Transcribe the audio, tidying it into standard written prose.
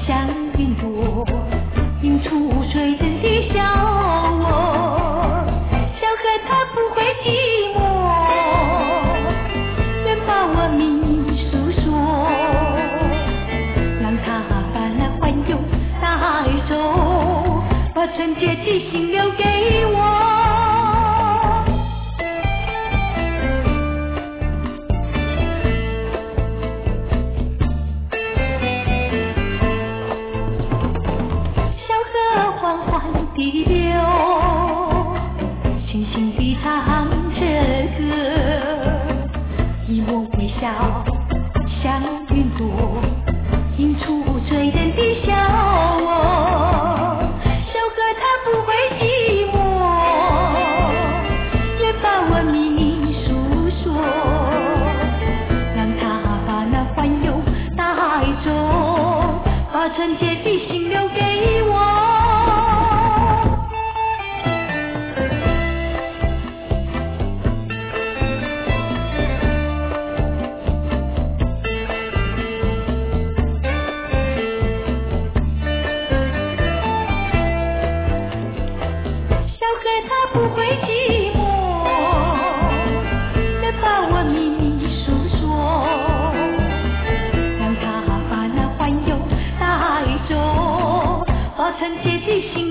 像云朵，映出醉人的笑我。小河它不会寂寞，愿把我命诉说，让它把那欢忧带走，把纯洁的心留给我。地流，轻轻地唱着歌，以我微笑，像云朵，映出醉人的笑我。小河它不会寂寞，愿把我秘密诉说，让它把那欢忧带走，把纯洁的心留给我。不会寂寞，愿把我秘密诉说，让它把那欢忧带走，把纯洁的心